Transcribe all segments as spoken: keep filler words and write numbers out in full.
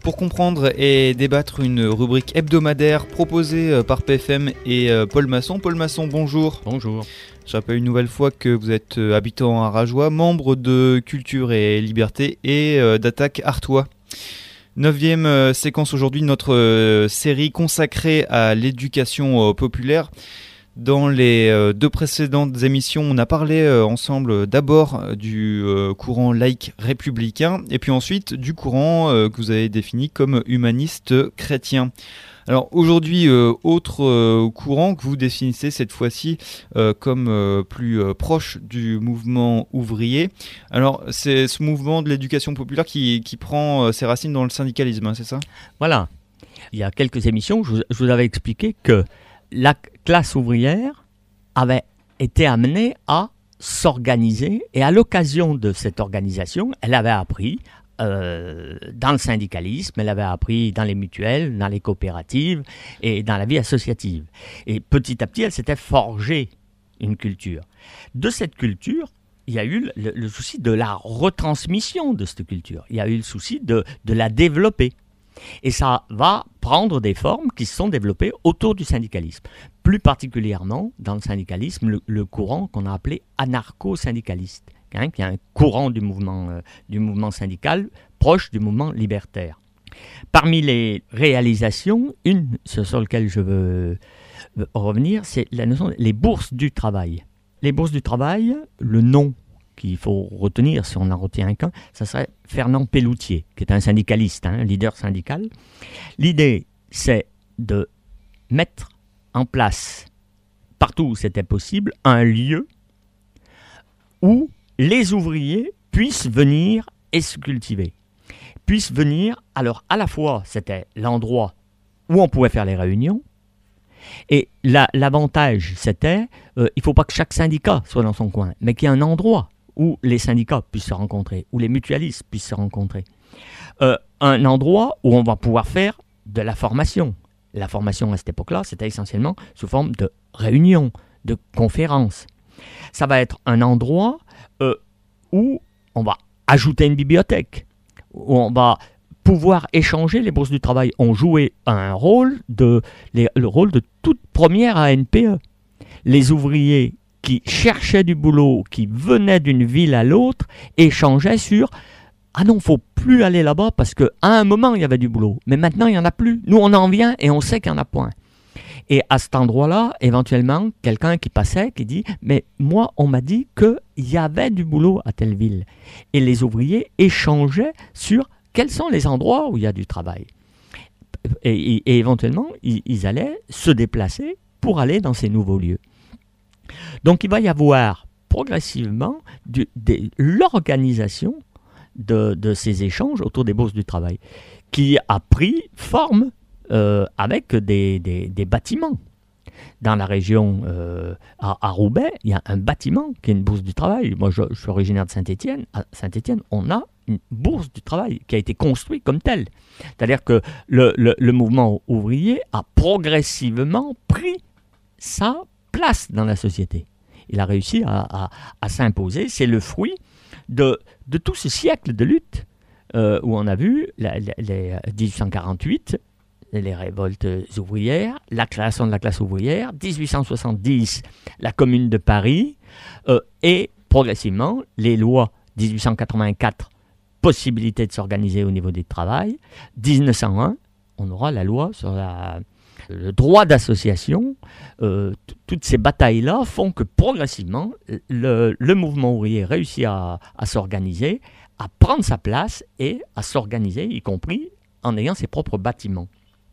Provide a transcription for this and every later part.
pour comprendre et débattre une rubrique hebdomadaire proposée par P F M et Paul Masson. Paul Masson, bonjour. Bonjour. Je rappelle une nouvelle fois que vous êtes habitant à Rajoie, membre de Culture et Liberté et d'Attaque Artois. Neuvième euh, séquence aujourd'hui de notre euh, série consacrée à l'éducation euh, populaire. Dans les euh, deux précédentes émissions, on a parlé euh, ensemble d'abord euh, du euh, courant laïque républicain et puis ensuite du courant euh, que vous avez défini comme humaniste chrétien. Alors aujourd'hui, euh, autre euh, courant que vous définissez cette fois-ci euh, comme euh, plus euh, proche du mouvement ouvrier. Alors c'est ce mouvement de l'éducation populaire qui, qui prend euh, ses racines dans le syndicalisme, hein, c'est ça ? Voilà. Il y a quelques émissions, je vous, je vous avais expliqué que la classe ouvrière avait été amenée à s'organiser et à l'occasion de cette organisation, elle avait appris Euh, dans le syndicalisme, elle avait appris dans les mutuelles, dans les coopératives et dans la vie associative. Et petit à petit, elle s'était forgée une culture. De cette culture, il y a eu le, le souci de la retransmission de cette culture. Il y a eu le souci de, de la développer. Et ça va prendre des formes qui se sont développées autour du syndicalisme. Plus particulièrement, dans le syndicalisme, le, le courant qu'on a appelé anarcho-syndicaliste. Hein, qui est un courant du mouvement, euh, du mouvement syndical proche du mouvement libertaire. Parmi les réalisations, une sur laquelle je veux, veux revenir, c'est la notion des bourses du travail. Les bourses du travail, le nom qu'il faut retenir, si on en retient qu'un, ça serait Fernand Pelloutier, qui est un syndicaliste, hein, un leader syndical. L'idée, c'est de mettre en place, partout où c'était possible, un lieu où les ouvriers puissent venir et se cultiver. Puissent venir, alors à la fois, c'était l'endroit où on pouvait faire les réunions, et la, l'avantage, c'était, euh, il ne faut pas que chaque syndicat soit dans son coin, mais qu'il y ait un endroit où les syndicats puissent se rencontrer, où les mutualistes puissent se rencontrer. Euh, un endroit où on va pouvoir faire de la formation. La formation à cette époque-là, c'était essentiellement sous forme de réunions, de conférences. Ça va être un endroit euh, où on va ajouter une bibliothèque, où on va pouvoir échanger. Les bourses du travail ont joué un rôle de, les, le rôle de toute première A N P E. Les ouvriers qui cherchaient du boulot, qui venaient d'une ville à l'autre, échangeaient sur « Ah non, il ne faut plus aller là-bas parce qu'à un moment, il y avait du boulot, mais maintenant, il n'y en a plus. Nous, on en vient et on sait qu'il n'y en a point. » Et à cet endroit-là, éventuellement, quelqu'un qui passait, qui dit « Mais moi, on m'a dit qu'il y avait du boulot à telle ville. » Et les ouvriers échangeaient sur quels sont les endroits où il y a du travail. Et, et, et éventuellement, ils, ils allaient se déplacer pour aller dans ces nouveaux lieux. Donc, il va y avoir progressivement du, de, l'organisation de, de ces échanges autour des bourses du travail qui a pris forme Euh, avec des, des, des bâtiments. Dans la région, euh, à, à Roubaix, il y a un bâtiment qui est une bourse du travail. Moi, je, je suis originaire de Saint-Étienne. À Saint-Étienne, on a une bourse du travail qui a été construite comme telle. C'est-à-dire que le, le, le mouvement ouvrier a progressivement pris sa place dans la société. Il a réussi à, à, à s'imposer. C'est le fruit de, de tout ce siècle de lutte euh, où on a vu la, la, les dix-huit cent quarante-huit, les révoltes ouvrières, la création de la classe ouvrière, dix-huit cent soixante-dix, la Commune de Paris, euh, et progressivement, les lois dix-huit cent quatre-vingt-quatre, possibilité de s'organiser au niveau du travail, dix-neuf cent un, on aura la loi sur la, le droit d'association. Euh, t- toutes ces batailles-là font que progressivement, le, le mouvement ouvrier réussit à, à s'organiser, à prendre sa place et à s'organiser, y compris en ayant ses propres bâtiments.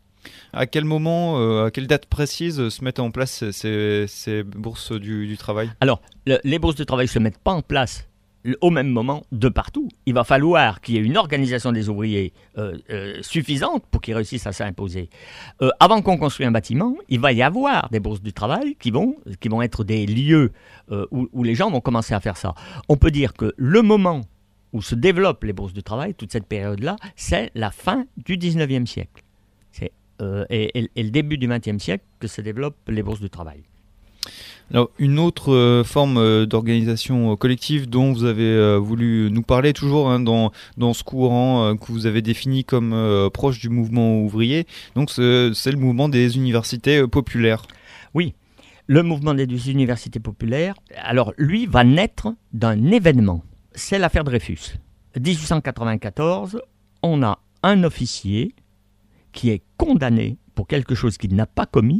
À quel moment, euh, à quelle date précise se mettent en place ces, ces bourses du, du travail ? Alors, le, les bourses de travail ne se mettent pas en place au même moment de partout. Il va falloir qu'il y ait une organisation des ouvriers euh, euh, suffisante pour qu'ils réussissent à s'imposer. Euh, avant qu'on construise un bâtiment, il va y avoir des bourses du travail qui vont, qui vont être des lieux euh, où, où les gens vont commencer à faire ça. On peut dire que le moment où se développent les bourses du travail, toute cette période-là, c'est la fin du dix-neuvième siècle. C'est, euh, et, et, et le début du vingtième siècle que se développent les bourses du travail. Alors, une autre euh, forme euh, d'organisation euh, collective dont vous avez euh, voulu nous parler, toujours hein, dans, dans ce courant euh, que vous avez défini comme euh, proche du mouvement ouvrier, donc c'est, c'est le mouvement des universités euh, populaires. Oui, le mouvement des universités populaires, alors lui va naître d'un événement, c'est l'affaire Dreyfus. dix-huit cent quatre-vingt-quatorze, on a un officier qui est condamné pour quelque chose qu'il n'a pas commis.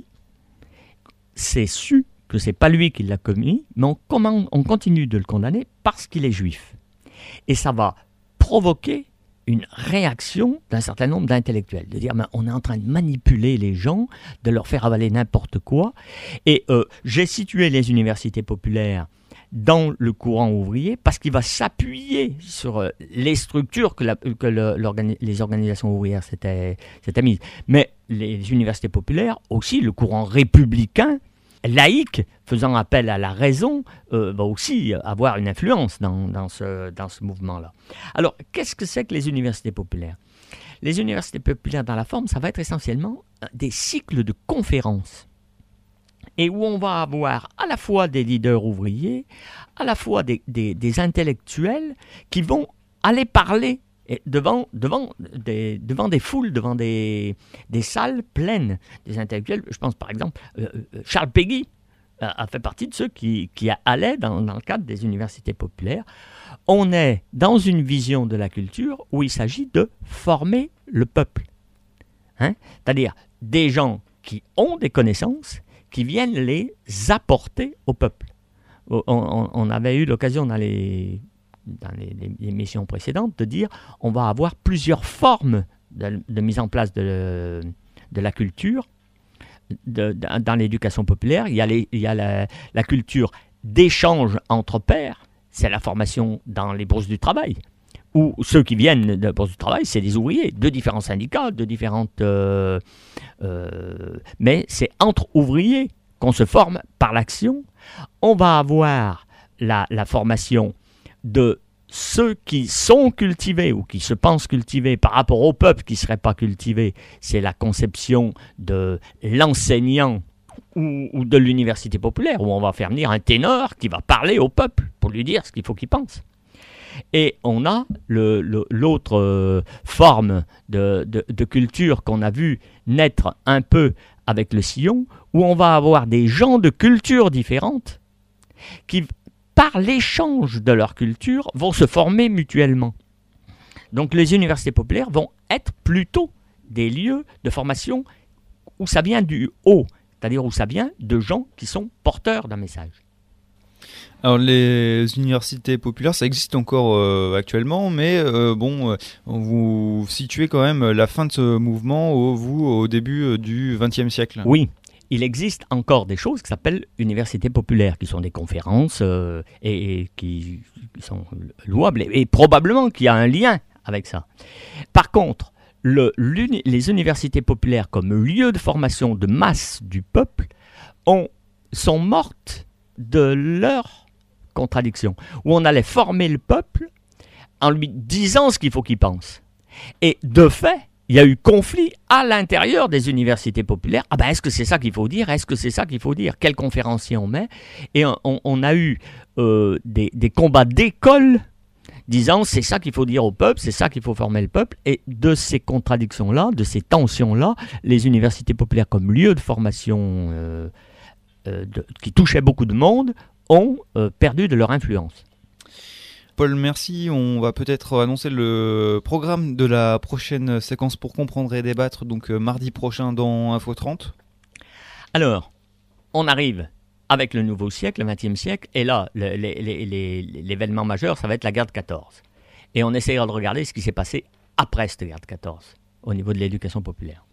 C'est su que c'est pas lui qui l'a commis, mais on, commande, on continue de le condamner parce qu'il est juif. Et ça va provoquer une réaction d'un certain nombre d'intellectuels, de dire ben, on est en train de manipuler les gens, de leur faire avaler n'importe quoi. Et euh, j'ai situé les universités populaires dans le courant ouvrier parce qu'il va s'appuyer sur euh, les structures que, la, que le, les organisations ouvrières s'étaient, s'étaient mises. Mais les universités populaires, aussi le courant républicain, laïque, faisant appel à la raison, euh, va aussi avoir une influence dans, dans, ce, dans ce mouvement-là. Alors, qu'est-ce que c'est que les universités populaires ? Les universités populaires dans la forme, ça va être essentiellement des cycles de conférences. Et où on va avoir à la fois des leaders ouvriers, à la fois des, des, des intellectuels qui vont aller parler devant, devant, des, devant des foules, devant des, des salles pleines. Des intellectuels, je pense par exemple, euh, Charles Péguy a, a fait partie de ceux qui, qui allaient dans, dans le cadre des universités populaires. On est dans une vision de la culture où il s'agit de former le peuple. Hein? C'est-à-dire des gens qui ont des connaissances, qui viennent les apporter au peuple. On, on, on avait eu l'occasion dans les, dans les, les émissions précédentes de dire on va avoir plusieurs formes de, de mise en place de, de la culture de, de, dans l'éducation populaire. Il y a, les, il y a la, la culture d'échange entre pairs, c'est la formation dans les bourses du travail. Où ceux qui viennent de la bourse du travail, c'est des ouvriers, de différents syndicats, de différentes... Euh, euh, mais c'est entre ouvriers qu'on se forme par l'action. On va avoir la, la formation de ceux qui sont cultivés ou qui se pensent cultivés par rapport au peuple qui ne serait pas cultivé. C'est la conception de l'enseignant ou, ou de l'université populaire, où on va faire venir un ténor qui va parler au peuple pour lui dire ce qu'il faut qu'il pense. Et on a le, le, l'autre euh, forme de, de, de culture qu'on a vu naître un peu avec le sillon, où on va avoir des gens de cultures différentes qui, par l'échange de leur culture, vont se former mutuellement. Donc les universités populaires vont être plutôt des lieux de formation où ça vient du haut, c'est-à-dire où ça vient de gens qui sont porteurs d'un message. Alors les universités populaires, ça existe encore euh, actuellement, mais euh, bon, euh, vous situez quand même la fin de ce mouvement au, vous au début euh, du vingtième siècle. Oui, il existe encore des choses qui s'appellent universités populaires, qui sont des conférences euh, et, et qui, qui sont louables, et, et probablement qu'il y a un lien avec ça. Par contre, le, les universités populaires comme lieu de formation de masse du peuple ont, sont mortes de leur contradiction, où on allait former le peuple en lui disant ce qu'il faut qu'il pense. Et de fait, il y a eu conflit à l'intérieur des universités populaires. Ah ben, est-ce que c'est ça qu'il faut dire ? Est-ce que c'est ça qu'il faut dire ? Quel conférencier on met ? Et on, on a eu euh, des, des combats d'école disant c'est ça qu'il faut dire au peuple, c'est ça qu'il faut former le peuple. Et de ces contradictions-là, de ces tensions-là, les universités populaires comme lieu de formation euh, euh, de, qui touchait beaucoup de monde, ont euh, perdu de leur influence. Paul, merci. On va peut-être annoncer le programme de la prochaine séquence pour comprendre et débattre, donc euh, mardi prochain dans Info trente. Alors, on arrive avec le nouveau siècle, le vingtième siècle, et là, le, les, les, les, l'événement majeur, ça va être la guerre de quatorze. Et on essaiera de regarder ce qui s'est passé après cette guerre de quatorze, au niveau de l'éducation populaire.